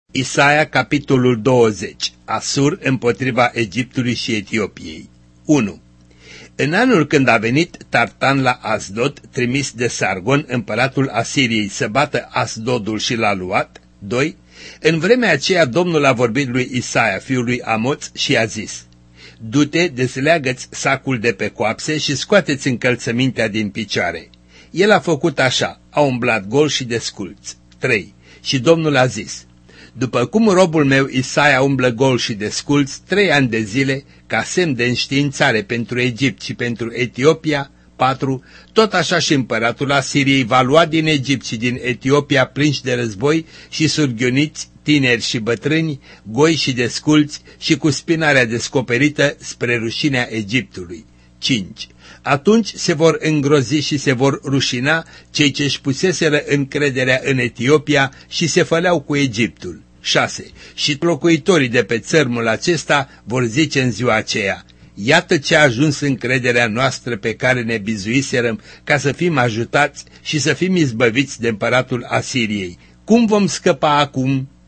Isaia, capitolul 20. Asur împotriva Egiptului și Etiopiei. 1. În anul când a venit Tartan la Asdod, trimis de Sargon, împăratul Asiriei, să bată Asdodul și l-a luat. 2. În vremea aceea Domnul a vorbit lui Isaia, fiul lui Amoț, și a zis: Du-te, dezleagă-ți sacul de pe coapse și scoateți încălțămintea din picioare. El a făcut așa, a umblat gol și desculț. 3. Și Domnul a zis: După cum robul meu Isaia umblă gol și desculț 3 ani de zile, ca semn de înștiințare pentru Egipt și pentru Etiopia, 4. Tot așa și împăratul Asiriei va lua din Egipt și din Etiopia prinși de război și surghioniți, tineri și bătrâni, goi și desculți și cu spinarea descoperită spre rușinea Egiptului. 5. Atunci se vor îngrozi și se vor rușina cei ce-și puseseră încrederea în Etiopia și se făleau cu Egiptul. 6. Și locuitorii de pe țărmul acesta vor zice în ziua aceea: Iată ce a ajuns încrederea noastră pe care ne bizuiserăm ca să fim ajutați și să fim izbăviți de împăratul Asiriei. Cum vom scăpa acum?